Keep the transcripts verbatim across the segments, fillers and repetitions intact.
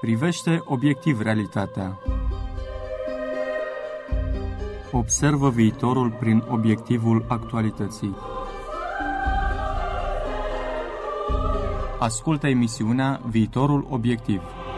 Privește obiectiv realitatea. Observă viitorul prin obiectivul actualității. Ascultă emisiunea Viitorul Obiectiv.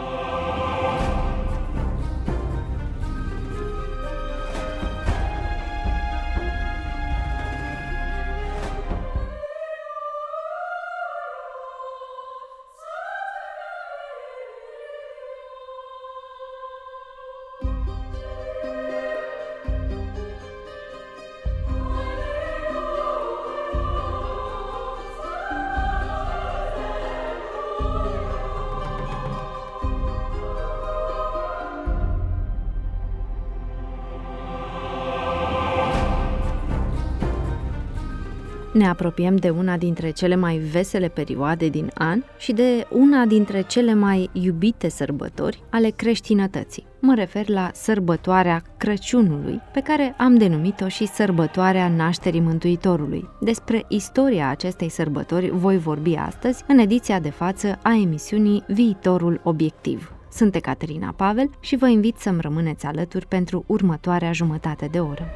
Ne apropiem de una dintre cele mai vesele perioade din an și de una dintre cele mai iubite sărbători ale creștinătății. Mă refer la sărbătoarea Crăciunului, pe care am denumit-o și sărbătoarea nașterii Mântuitorului. Despre istoria acestei sărbători voi vorbi astăzi în ediția de față a emisiunii Viitorul Obiectiv. Sunt Ecaterina Pavel și vă invit să-mi rămâneți alături pentru următoarea jumătate de oră.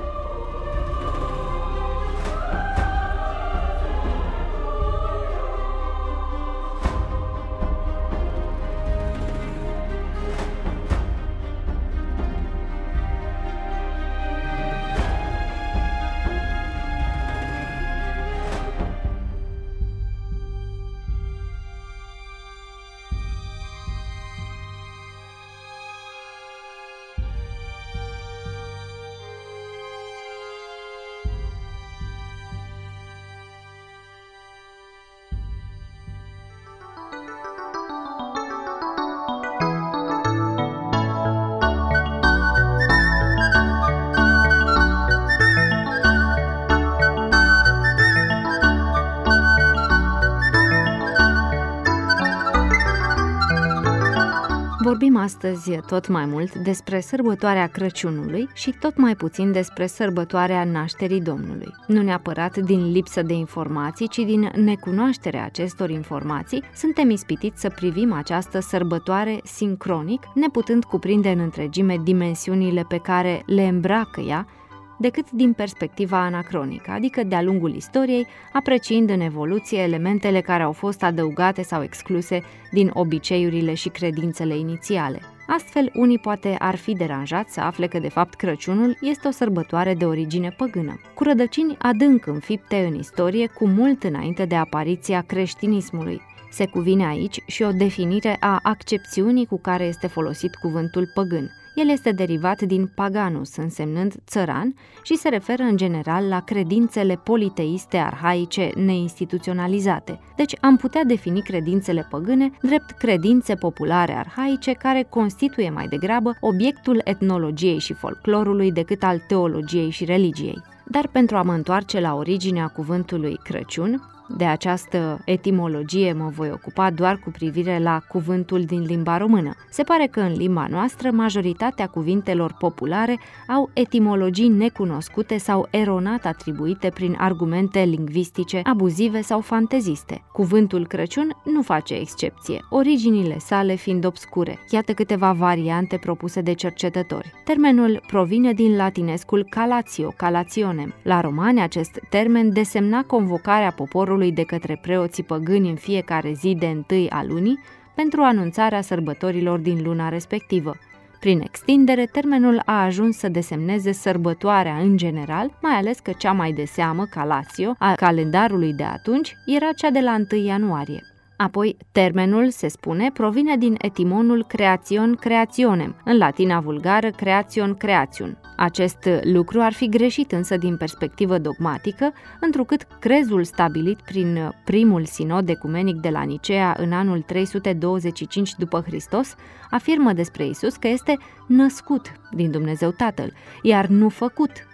Vorbim astăzi tot mai mult despre sărbătoarea Crăciunului și tot mai puțin despre sărbătoarea nașterii Domnului. Nu neapărat din lipsă de informații, ci din necunoașterea acestor informații, suntem ispitiți să privim această sărbătoare sincronic, neputând cuprinde în întregime dimensiunile pe care le îmbracă ea, decât din perspectiva anacronică, adică de-a lungul istoriei, apreciind în evoluție elementele care au fost adăugate sau excluse din obiceiurile și credințele inițiale. Astfel, unii poate ar fi deranjați să afle că de fapt Crăciunul este o sărbătoare de origine păgână, cu rădăcini adânc înfipte în istorie cu mult înainte de apariția creștinismului. Se cuvine aici și o definire a accepțiunii cu care este folosit cuvântul păgân. El este derivat din paganus, însemnând țăran, și se referă în general la credințele politeiste arhaice neinstituționalizate. Deci am putea defini credințele păgâne drept credințe populare arhaice care constituie mai degrabă obiectul etnologiei și folclorului decât al teologiei și religiei. Dar pentru a mă întoarce la originea cuvântului Crăciun, de această etimologie mă voi ocupa doar cu privire la cuvântul din limba română. Se pare că în limba noastră majoritatea cuvintelor populare au etimologii necunoscute sau eronat atribuite prin argumente lingvistice abuzive sau fanteziste. Cuvântul Crăciun nu face excepție, originile sale fiind obscure. Iată câteva variante propuse de cercetători. Termenul provine din latinescul calatio, calationem. La romani acest termen desemna convocarea poporului de către preoții păgâni în fiecare zi de întâi a lunii pentru anunțarea sărbătorilor din luna respectivă. Prin extindere, termenul a ajuns să desemneze sărbătoarea în general, mai ales că cea mai de seamă, calatio, a calendarului de atunci, era cea de la întâi ianuarie. Apoi, termenul, se spune, provine din etimonul creation creationem, în latina vulgară creation creation. Acest lucru ar fi greșit însă din perspectivă dogmatică, întrucât crezul stabilit prin primul sinod ecumenic de la Nicea în anul trei sute douăzeci și cinci după Hristos afirmă despre Iisus că este născut din Dumnezeu Tatăl, iar nu făcut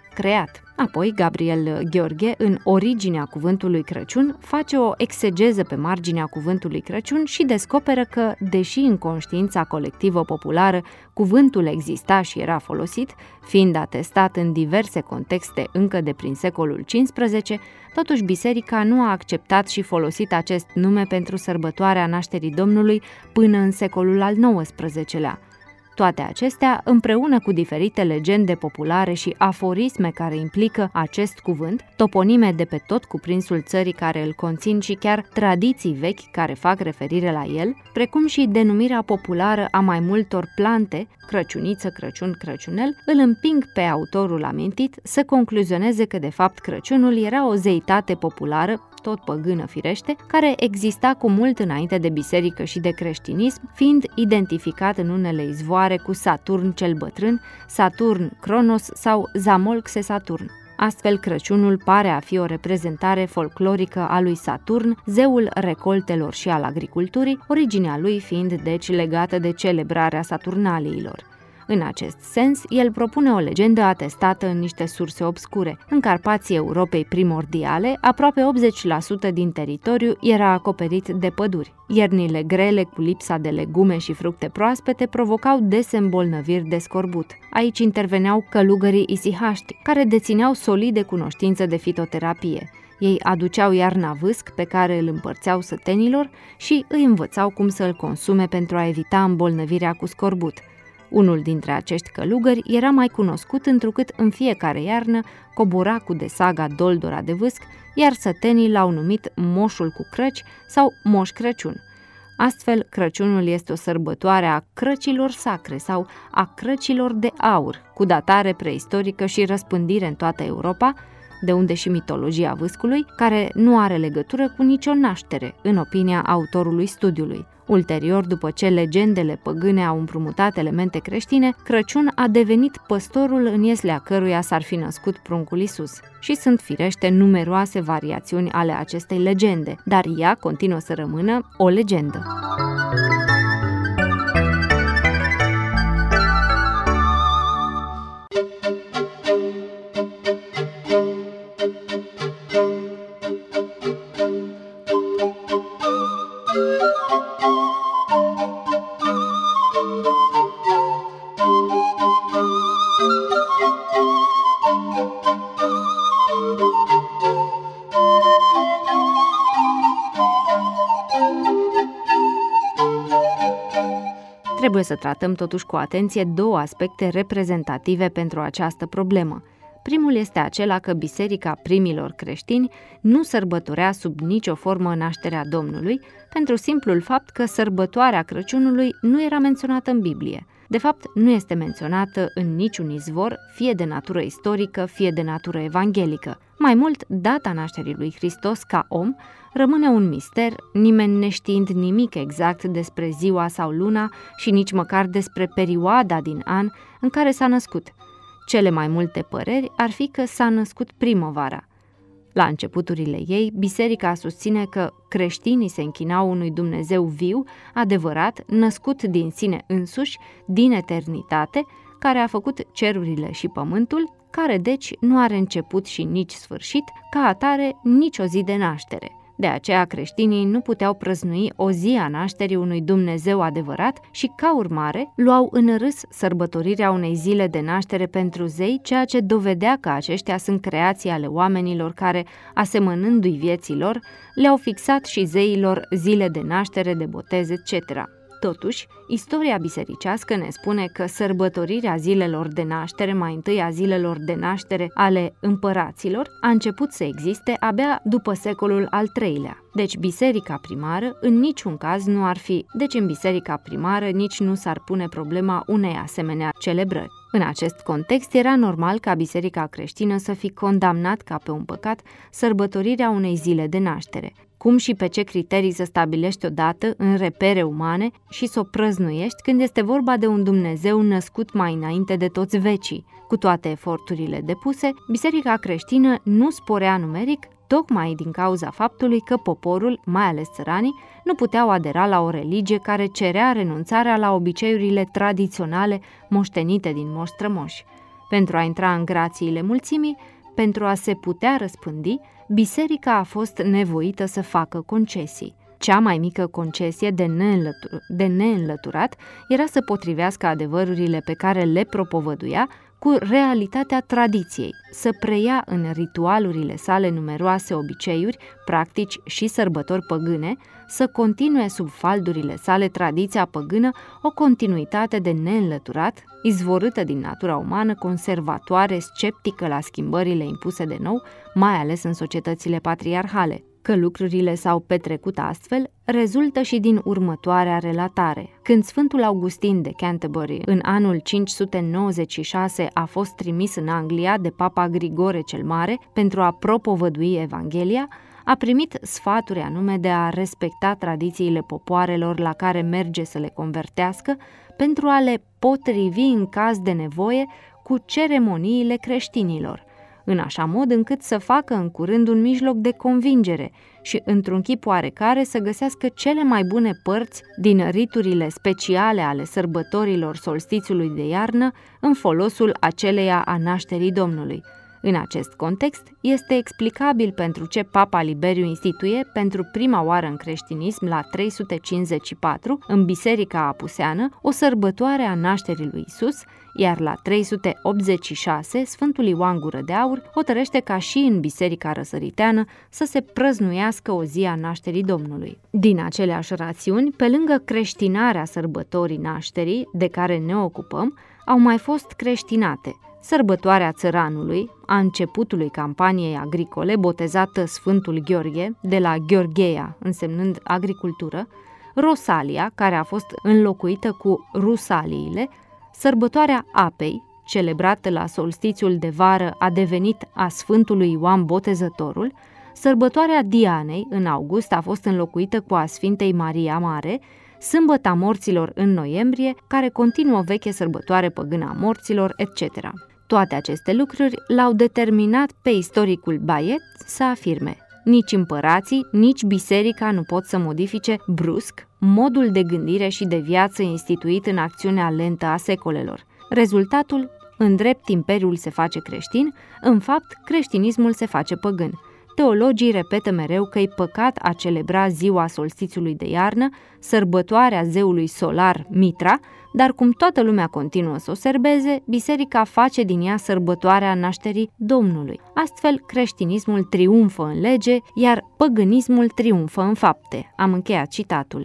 creat. Apoi, Gabriel Gheorghe, în Originea cuvântului Crăciun, face o exegeză pe marginea cuvântului Crăciun și descoperă că, deși în conștiința colectivă populară cuvântul exista și era folosit, fiind atestat în diverse contexte încă de prin secolul cincisprezece, totuși biserica nu a acceptat și folosit acest nume pentru sărbătoarea nașterii Domnului până în secolul al nouăsprezecelea. Toate acestea, împreună cu diferite legende populare și aforisme care implică acest cuvânt, toponime de pe tot cuprinsul țării care îl conțin și chiar tradiții vechi care fac referire la el, precum și denumirea populară a mai multor plante, crăciuniță, Crăciun, Crăciunel, îl împing pe autorul amintit să concluzioneze că de fapt Crăciunul era o zeitate populară, tot păgână firește, care exista cu mult înainte de biserică și de creștinism, fiind identificat în unele izvoare cu Saturn cel bătrân, Saturn Cronos sau Zamolxe Saturn. Astfel, Crăciunul pare a fi o reprezentare folclorică a lui Saturn, zeul recoltelor și al agriculturii, originea lui fiind deci legată de celebrarea Saturnaliilor. În acest sens, el propune o legendă atestată în niște surse obscure. În Carpații Europei primordiale, aproape optzeci la sută din teritoriu era acoperit de păduri. Iernile grele cu lipsa de legume și fructe proaspete provocau dese îmbolnăviri de scorbut. Aici interveneau călugării isihaști, care dețineau solide cunoștințe de fitoterapie. Ei aduceau iarna vâsc pe care îl împărțeau sătenilor și îi învățau cum să îl consume pentru a evita îmbolnăvirea cu scorbut. Unul dintre acești călugări era mai cunoscut întrucât în fiecare iarnă cobora cu desaga doldora de vâsc, iar sătenii l-au numit Moșul cu crăci sau Moș Crăciun. Astfel, Crăciunul este o sărbătoare a crăcilor sacre sau a crăcilor de aur, cu datare preistorică și răspândire în toată Europa, de unde și mitologia vâscului, care nu are legătură cu nicio naștere, în opinia autorului studiului. Ulterior, după ce legendele păgâne au împrumutat elemente creștine, Crăciun a devenit păstorul în ieslea căruia s-ar fi născut pruncul Iisus. Și sunt firește numeroase variațiuni ale acestei legende, dar ea continuă să rămână o legendă. Trebuie să tratăm totuși cu atenție două aspecte reprezentative pentru această problemă. Primul este acela că biserica primilor creștini nu sărbătorea sub nicio formă nașterea Domnului, pentru simplul fapt că sărbătoarea Crăciunului nu era menționată în Biblie. De fapt, nu este menționată în niciun izvor, fie de natură istorică, fie de natură evanghelică. Mai mult, data nașterii lui Hristos ca om rămâne un mister, nimeni neștiind nimic exact despre ziua sau luna și nici măcar despre perioada din an în care s-a născut. Cele mai multe păreri ar fi că s-a născut primăvara. La începuturile ei, biserica susține că creștinii se închinau unui Dumnezeu viu, adevărat, născut din sine însuși, din eternitate, care a făcut cerurile și pământul, care deci nu are început și nici sfârșit, ca atare nici o zi de naștere. De aceea creștinii nu puteau prăznui o zi a nașterii unui Dumnezeu adevărat și, ca urmare, luau în râs sărbătorirea unei zile de naștere pentru zei, ceea ce dovedea că aceștia sunt creații ale oamenilor care, asemănându-i vieților, le-au fixat și zeilor zile de naștere, de botez, et cetera. Totuși, istoria bisericească ne spune că sărbătorirea zilelor de naștere, mai întâi a zilelor de naștere ale împăraților, a început să existe abia după secolul al treilea. Deci biserica primară în niciun caz nu ar fi, deci în biserica primară nici nu s-ar pune problema unei asemenea celebrări. În acest context era normal ca biserica creștină să fi condamnat ca pe un păcat sărbătorirea unei zile de naștere. Cum și pe ce criterii să stabilești o dată în repere umane și să o prăznuiești când este vorba de un Dumnezeu născut mai înainte de toți vecii. Cu toate eforturile depuse, biserica creștină nu sporea numeric, tocmai din cauza faptului că poporul, mai ales țăranii, nu puteau adera la o religie care cerea renunțarea la obiceiurile tradiționale moștenite din moși strămoși. Pentru a intra în grațiile mulțimii, pentru a se putea răspândi, biserica a fost nevoită să facă concesii. Cea mai mică concesie de, neînlătur- de neînlăturat era să potrivească adevărurile pe care le propovăduia cu realitatea tradiției, să preia în ritualurile sale numeroase obiceiuri, practici și sărbători păgâne, să continue sub faldurile sale tradiția păgână, o continuitate de neînlăturat, izvorâtă din natura umană, conservatoare, sceptică la schimbările impuse de nou, mai ales în societățile patriarhale. Că lucrurile s-au petrecut astfel rezultă și din următoarea relatare. Când Sfântul Augustin de Canterbury în anul cinci sute nouăzeci și șase a fost trimis în Anglia de Papa Grigore cel Mare pentru a propovădui Evanghelia, a primit sfaturi anume de a respecta tradițiile popoarelor la care merge să le convertească, pentru a le potrivi în caz de nevoie cu ceremoniile creștinilor, în așa mod încât să facă în curând un mijloc de convingere și, într-un chip oarecare, să găsească cele mai bune părți din riturile speciale ale sărbătorilor solstițiului de iarnă în folosul aceleia a nașterii Domnului. În acest context, este explicabil pentru ce Papa Liberiu instituie pentru prima oară în creștinism la trei sute cincizeci și patru, în Biserica Apuseană, o sărbătoare a nașterii lui Isus, iar la trei sute optzeci și șase, Sfântul Ioan Gură de Aur hotărăște ca și în Biserica Răsăriteană să se prăznuiască o zi a nașterii Domnului. Din aceleași rațiuni, pe lângă creștinarea sărbătorii nașterii, de care ne ocupăm, au mai fost creștinate sărbătoarea țăranului, a începutului campaniei agricole, botezată Sfântul Gheorghe, de la Gheorgheia, însemnând agricultură, Rosalia, care a fost înlocuită cu Rusaliile, sărbătoarea apei, celebrată la solstițiul de vară, a devenit a Sfântului Ioan Botezătorul, sărbătoarea Dianei, în august, a fost înlocuită cu a Sfintei Maria Mare, Sâmbăta Morților în noiembrie, care continuă o veche sărbătoare păgână a morților, et cetera. Toate aceste lucruri l-au determinat pe istoricul Baiet să afirme: nici împărații, nici biserica nu pot să modifice brusc modul de gândire și de viață instituit în acțiunea lentă a secolelor. Rezultatul: în drept imperiul se face creștin, în fapt creștinismul se face păgân. Teologii repetă mereu că e păcat a celebra ziua solstițiului de iarnă, sărbătoarea zeului solar Mitra, dar cum toată lumea continuă să o serbeze, biserica face din ea sărbătoarea nașterii Domnului. Astfel, creștinismul triumfă în lege, iar păgânismul triumfă în fapte. Am încheiat citatul.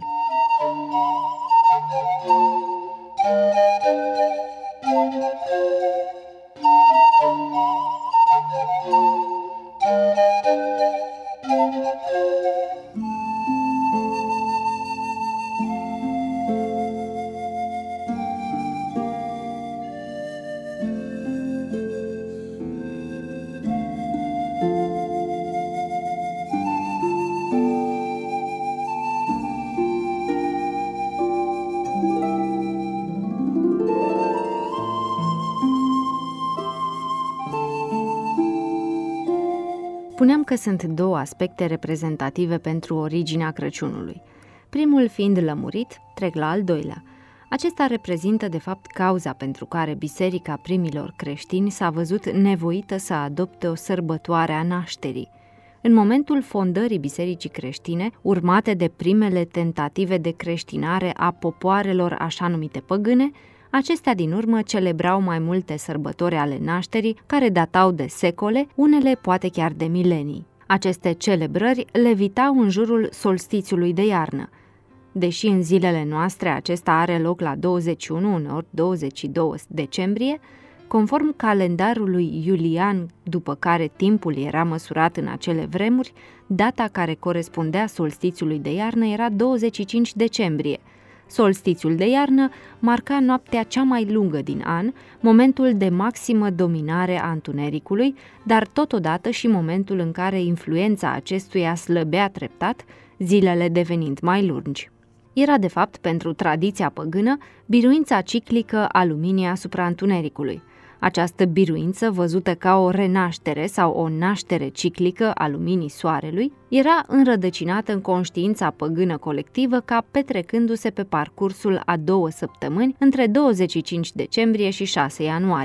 Spuneam că sunt două aspecte reprezentative pentru originea Crăciunului. Primul fiind lămurit, trec la al doilea. Acesta reprezintă, de fapt, cauza pentru care Biserica primilor creștini s-a văzut nevoită să adopte o sărbătoare a nașterii. În momentul fondării Bisericii creștine, urmate de primele tentative de creștinare a popoarelor așa numite păgâne, acestea din urmă celebrau mai multe sărbători ale nașterii, care datau de secole, unele poate chiar de milenii. Aceste celebrări levitau în jurul solstițiului de iarnă. Deși în zilele noastre acesta are loc la douăzeci și unu, uneori douăzeci și doi decembrie, conform calendarului iulian, după care timpul era măsurat în acele vremuri, data care corespundea solstițiului de iarnă era douăzeci și cinci decembrie. Solstițiul de iarnă marca noaptea cea mai lungă din an, momentul de maximă dominare a întunericului, dar totodată și momentul în care influența acestuia slăbea treptat, zilele devenind mai lungi. Era de fapt pentru tradiția păgână biruința ciclică a luminii asupra întunericului. Această biruință, văzută ca o renaștere sau o naștere ciclică a luminii soarelui, era înrădăcinată în conștiința păgână colectivă ca petrecându-se pe parcursul a două săptămâni între douăzeci și cinci decembrie și șase ianuarie.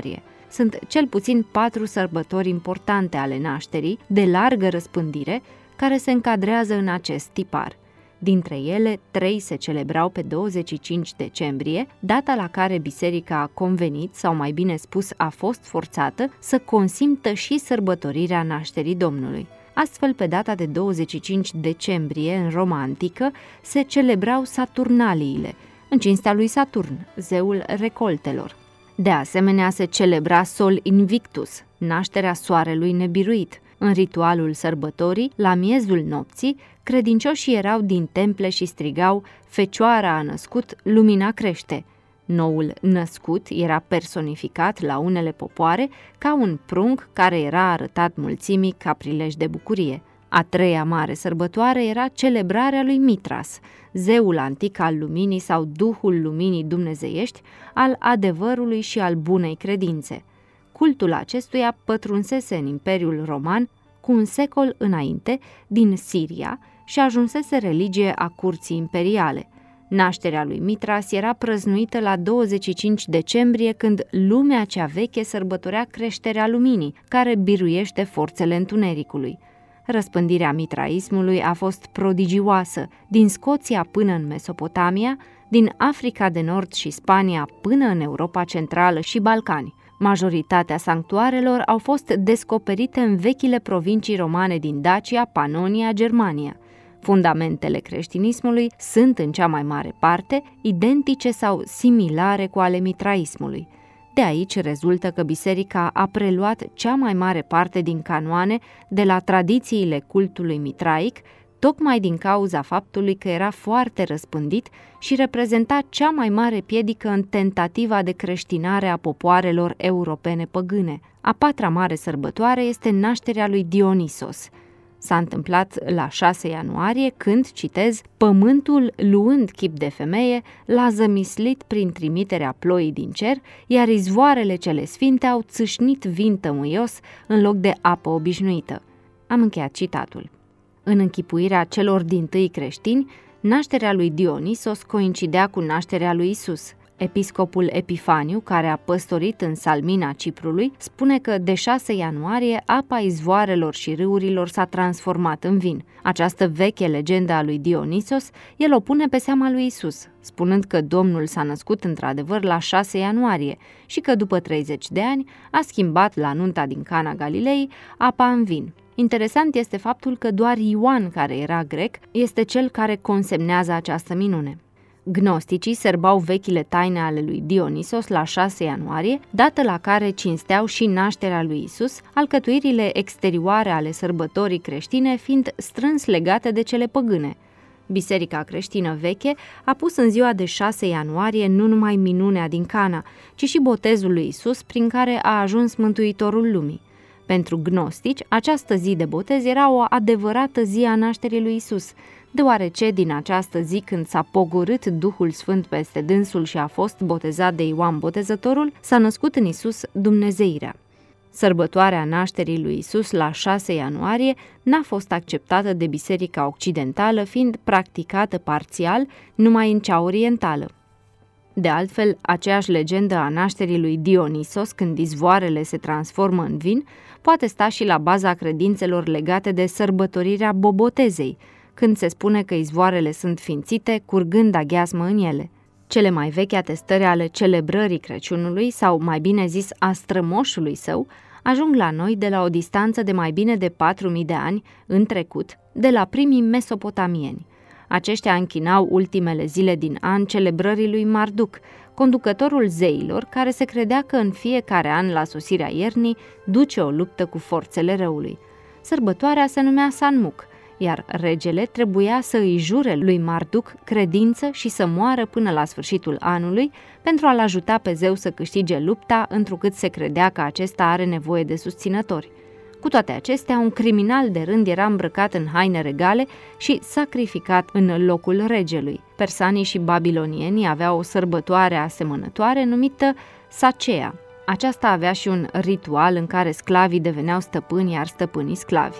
sunt cel puțin patru sărbători importante ale nașterii, de largă răspândire, care se încadrează în acest tipar. Dintre ele, trei se celebrau pe douăzeci și cinci decembrie, data la care biserica a convenit, sau mai bine spus a fost forțată, să consimtă și sărbătorirea nașterii Domnului. Astfel, pe data de douăzeci și cinci decembrie, în Roma antică, se celebrau Saturnaliile, în cinstea lui Saturn, zeul recoltelor. De asemenea, se celebra Sol Invictus, nașterea soarelui nebiruit. În ritualul sărbătorii, la miezul nopții, credincioșii erau din temple și strigau: Fecioara a născut, lumina crește. Noul născut era personificat la unele popoare ca un prunc care era arătat mulțimii ca prilej de bucurie. A treia mare sărbătoare era celebrarea lui Mitras, zeul antic al luminii sau duhul luminii dumnezeiești, al adevărului și al bunei credințe. Cultul acestuia pătrunsese în Imperiul Roman cu un secol înainte din Siria și ajunsese religie a curții imperiale. Nașterea lui Mitras era prăznuită la douăzeci și cinci decembrie, când lumea cea veche sărbătorea creșterea luminii, care biruiește forțele întunericului. Răspândirea mitraismului a fost prodigioasă, din Scoția până în Mesopotamia, din Africa de Nord și Spania până în Europa Centrală și Balcani. Majoritatea sanctuarelor au fost descoperite în vechile provincii romane din Dacia, Panonia, Germania. Fundamentele creștinismului sunt, în cea mai mare parte, identice sau similare cu ale mitraismului. De aici rezultă că biserica a preluat cea mai mare parte din canoane de la tradițiile cultului mitraic, tocmai din cauza faptului că era foarte răspândit și reprezenta cea mai mare piedică în tentativa de creștinare a popoarelor europene păgâne. A patra mare sărbătoare este nașterea lui Dionisos. S-a întâmplat la șase ianuarie, când, citez, pământul, luând chip de femeie, l-a zămislit prin trimiterea ploii din cer, iar izvoarele cele sfinte au țâșnit vin tămâios în loc de apă obișnuită. Am încheiat citatul. În închipuirea celor dintâi creștini, nașterea lui Dionisos coincidea cu nașterea lui Isus. Episcopul Epifaniu, care a păstorit în Salmina Ciprului, spune că de șase ianuarie apa izvoarelor și râurilor s-a transformat în vin. Această veche legendă a lui Dionisos el o pune pe seama lui Isus, spunând că Domnul s-a născut într-adevăr la șase ianuarie și că după treizeci de ani a schimbat la nunta din Cana Galilei apa în vin. Interesant este faptul că doar Ioan, care era grec, este cel care consemnează această minune. Gnosticii sărbau vechile taine ale lui Dionisos la șase ianuarie, dată la care cinsteau și nașterea lui Isus, alcătuirile exterioare ale sărbătorii creștine fiind strâns legate de cele păgâne. Biserica creștină veche a pus în ziua de șase ianuarie nu numai minunea din Cana, ci și botezul lui Isus, prin care a ajuns Mântuitorul lumii. Pentru gnostici, această zi de botez era o adevărată zi a nașterii lui Isus, deoarece din această zi, când s-a pogorât Duhul Sfânt peste dânsul și a fost botezat de Ioan Botezătorul, s-a născut în Isus Dumnezeirea. Sărbătoarea nașterii lui Isus la șase ianuarie n-a fost acceptată de Biserica Occidentală, fiind practicată parțial numai în cea orientală. De altfel, aceeași legendă a nașterii lui Dionisos, când izvoarele se transformă în vin, poate sta și la baza credințelor legate de sărbătorirea Bobotezei, când se spune că izvoarele sunt fințite, curgând aghiazmă în ele. Cele mai vechi atestări ale celebrării Crăciunului, sau mai bine zis a strămoșului său, ajung la noi de la o distanță de mai bine de patru mii de ani în trecut, de la primii mesopotamieni. Aceștia închinau ultimele zile din an celebrării lui Marduk, conducătorul zeilor, care se credea că în fiecare an, la sosirea iernii, duce o luptă cu forțele răului. Sărbătoarea se numea Sanmuc, iar regele trebuia să îi jure lui Marduk credință și să moară până la sfârșitul anului pentru a-l ajuta pe zeu să câștige lupta, întrucât se credea că acesta are nevoie de susținători. Cu toate acestea, un criminal de rând era îmbrăcat în haine regale și sacrificat în locul regelui. Persanii și babilonienii aveau o sărbătoare asemănătoare numită Sacea. Aceasta avea și un ritual în care sclavii deveneau stăpâni, iar stăpânii sclavi.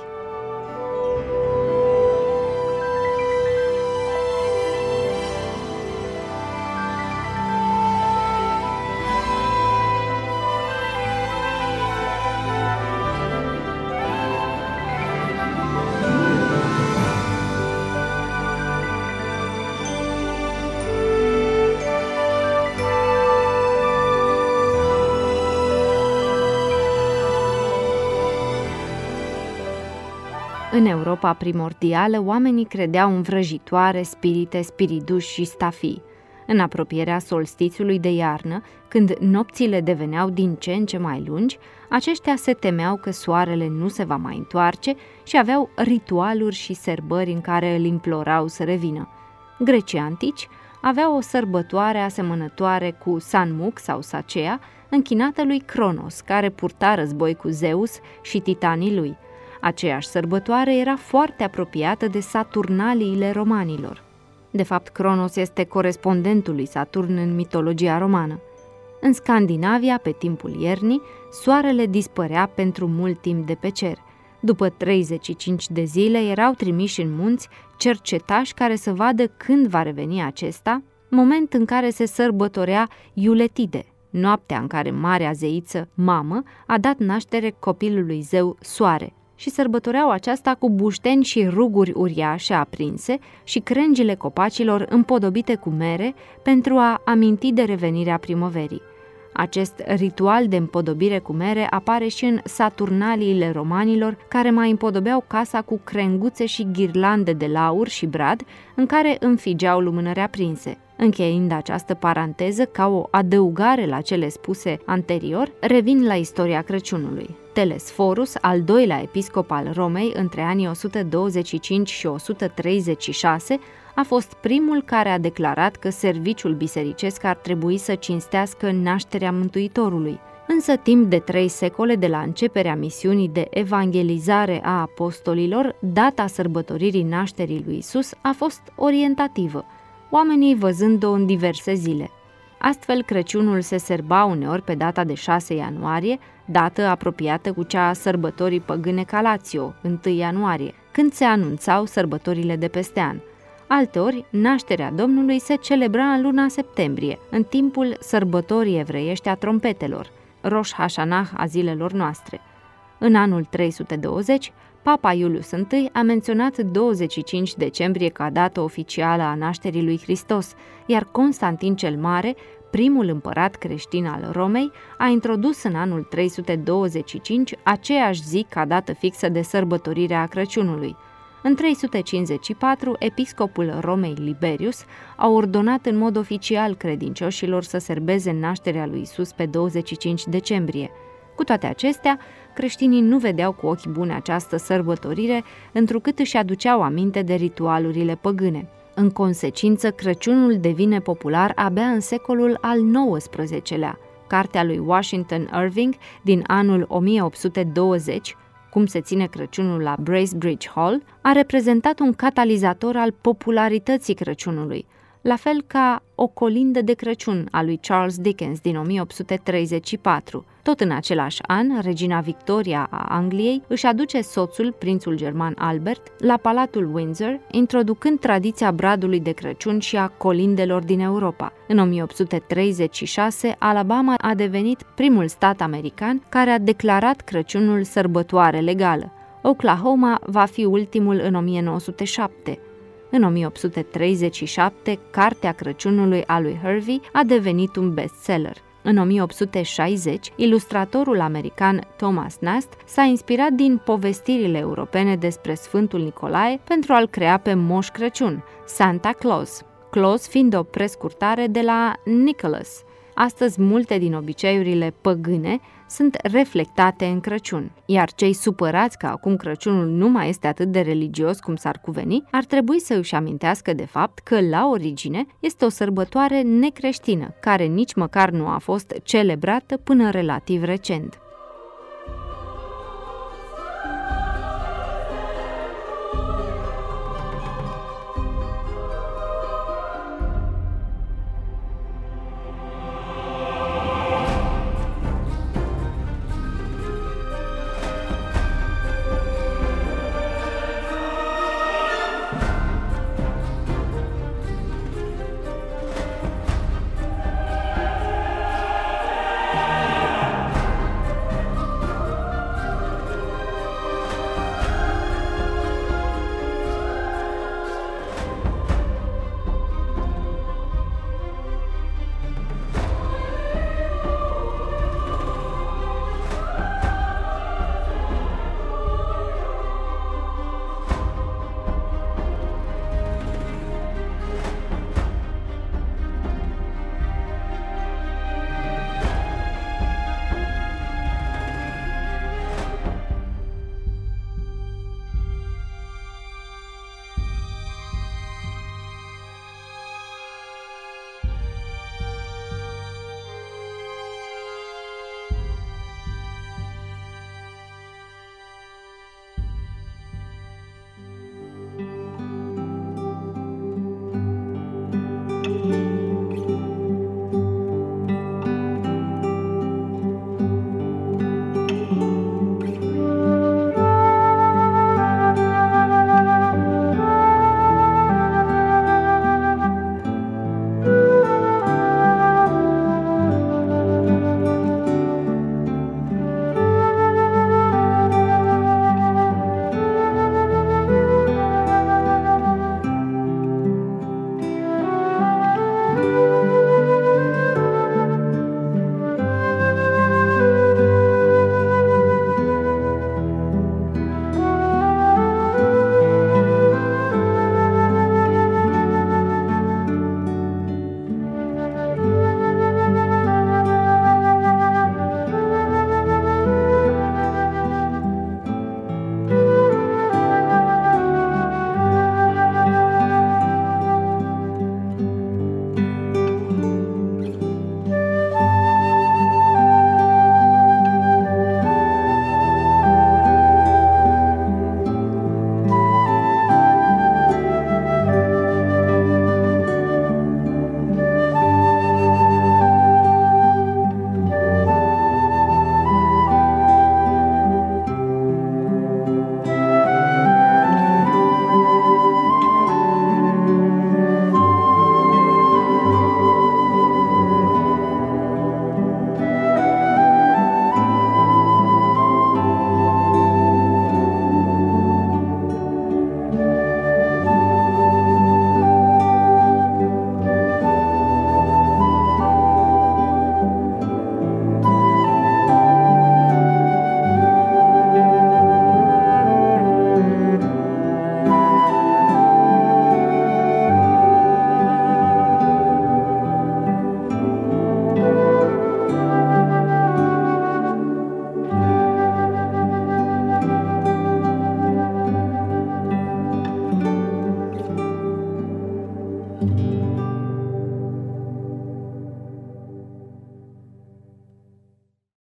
În Europa primordială, oamenii credeau în vrăjitoare, spirite, spiriduși și stafii. În apropierea solstițiului de iarnă, când nopțile deveneau din ce în ce mai lungi, aceștia se temeau că soarele nu se va mai întoarce și aveau ritualuri și sărbări în care îl implorau să revină. Grecii antici aveau o sărbătoare asemănătoare cu Sanmuk sau Sacea, închinată lui Cronos, care purta război cu Zeus și titanii lui. Aceeași sărbătoare era foarte apropiată de Saturnaliile romanilor. De fapt, Cronos este corespondentul lui Saturn în mitologia romană. În Scandinavia, pe timpul iernii, soarele dispărea pentru mult timp de pe cer. După treizeci și cinci de zile erau trimiși în munți cercetași care să vadă când va reveni acesta, moment în care se sărbătorea Iuletide, noaptea în care marea zeiță, mamă, a dat naștere copilului zeu Soare, și sărbătoreau aceasta cu bușteni și ruguri uriașe aprinse și crengile copacilor împodobite cu mere pentru a aminti de revenirea primăverii. Acest ritual de împodobire cu mere apare și în Saturnaliile romanilor, care mai împodobeau casa cu crenguțe și ghirlande de laur și brad, în care înfigeau lumânări aprinse. Încheiind această paranteză ca o adăugare la cele spuse anterior, revin la istoria Crăciunului. Telesforus, al doilea episcop al Romei între anii o sută douăzeci și cinci și o sută treizeci și șase, a fost primul care a declarat că serviciul bisericesc ar trebui să cinstească nașterea Mântuitorului. Însă timp de trei secole de la începerea misiunii de evangelizare a apostolilor, data sărbătoririi nașterii lui Isus a fost orientativă, oamenii văzând-o în diverse zile. Astfel, Crăciunul se sărba uneori pe data de șase ianuarie, dată apropiată cu cea a sărbătorii păgâne Calatio, întâi ianuarie, când se anunțau sărbătorile de peste an. Alteori, nașterea Domnului se celebra în luna septembrie, în timpul sărbătorii evreiești a trompetelor, Rosh Hashanah a zilelor noastre. În anul trei sute douăzeci, Papa Iulius I a menționat douăzeci și cinci decembrie ca dată oficială a nașterii lui Hristos, iar Constantin cel Mare, primul împărat creștin al Romei, a introdus în anul trei sute douăzeci și cinci aceeași zi ca dată fixă de sărbătorire a Crăciunului. În trei sute cincizeci și patru, episcopul Romei Liberius a ordonat în mod oficial credincioșilor să serbeze nașterea lui Isus pe douăzeci și cinci decembrie. Cu toate acestea, creștinii nu vedeau cu ochi buni această sărbătorire, întrucât își aduceau aminte de ritualurile păgâne. În consecință, Crăciunul devine popular abia în secolul al nouăsprezecelea. Cartea lui Washington Irving din anul o mie opt sute douăzeci, Cum se ține Crăciunul la Bracebridge Hall, a reprezentat un catalizator al popularității Crăciunului, la fel ca O colindă de Crăciun a lui Charles Dickens din o mie opt sute treizeci și patru. Tot în același an, regina Victoria a Angliei își aduce soțul, prințul german Albert, la Palatul Windsor, introducând tradiția bradului de Crăciun și a colindelor din Europa. În o mie opt sute treizeci și șase, Alabama a devenit primul stat american care a declarat Crăciunul sărbătoare legală. Oklahoma va fi ultimul în o mie nouă sute șapte. În o mie opt sute treizeci și șapte, Cartea Crăciunului a lui Harvey a devenit un bestseller. În o mie opt sute șaizeci, ilustratorul american Thomas Nast s-a inspirat din povestirile europene despre Sfântul Nicolae pentru a-l crea pe Moș Crăciun, Santa Claus, Claus fiind o prescurtare de la Nicholas. Astăzi, multe din obiceiurile păgâne sunt reflectate în Crăciun, iar cei supărați că acum Crăciunul nu mai este atât de religios cum s-ar cuveni, ar trebui să își amintească de fapt că, la origine, este o sărbătoare necreștină, care nici măcar nu a fost celebrată până relativ recent.